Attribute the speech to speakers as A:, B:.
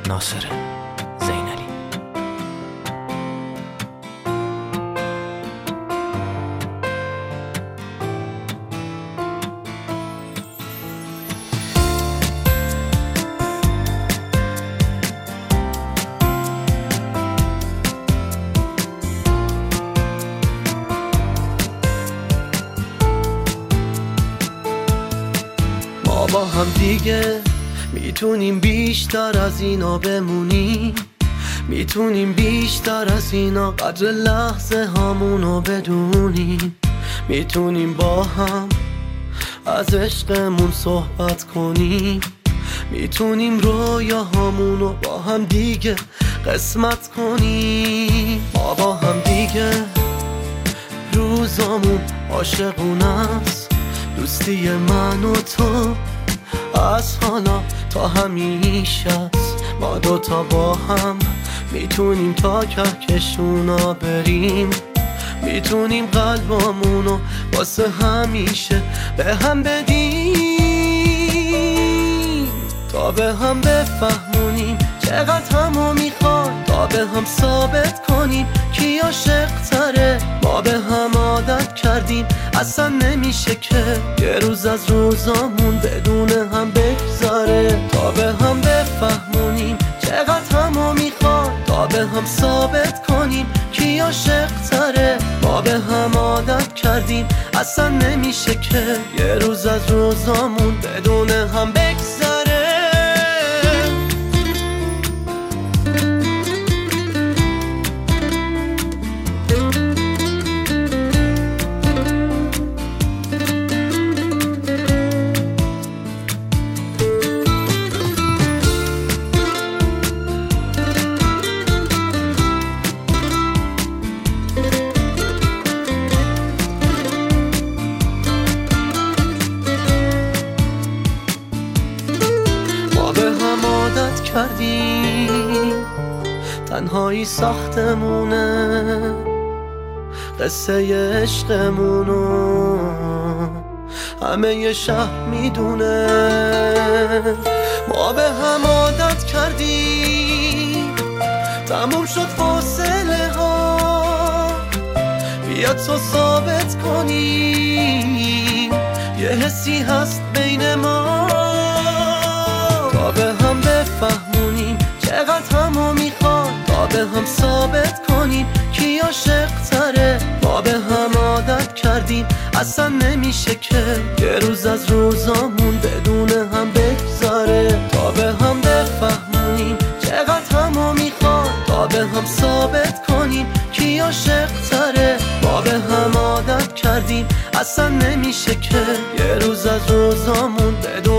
A: ناصر زینلی.
B: ما با هم دیگه میتونیم بیشتر از اینا بمونیم، میتونیم بیشتر از اینا قدر لحظه هامونو بدونیم، میتونیم با هم از عشقمون صحبت کنیم، میتونیم رویاهامونو با هم دیگه قسمت کنیم. ما با هم دیگه روزامون عاشقونه است، دوستی من و تو از حالا تا همیشه است. ما دوتا با هم میتونیم تا کهکشونا بریم، میتونیم قلبامونو واسه همیشه به هم بدیم، تا به هم بفهمونیم چقدر همو میخوایم، تا به هم ثابت کنیم کی عاشق تره. ما به هم عادت کردیم اصلا نمیشه که یه روز از روزامون بدون هم بگذاره، تا به هم بفهمونیم چقدر همو میخوایم، تا به هم ثابت کنیم کی عاشق تره. ما به هم عادت کردیم اصلا نمیشه که یه روز از روزامون بدون هم بگذاره. تنهایی ساختمونه قصه عشقمونو، همه ی شهر میدونه. ما به هم عادت کردیم تموم شد فاصله ها، بیا تو ثابت کنیم یه حسی هست بین ما، تا به هم بفهمونیم چقدر همو میخوان، تا به هم ثابت کنیم کی عاشق تره. ما به هم عادت کردیم اصلا نمیشه که یه روز از روزامون بدون هم بگذاره، تا به هم بفهمونیم چقدر همو میخوان، تا به هم ثابت کنیم کی عاشق تره. ما به هم عادت کردیم اصلا نمیشه که یه روز از روزامون بدون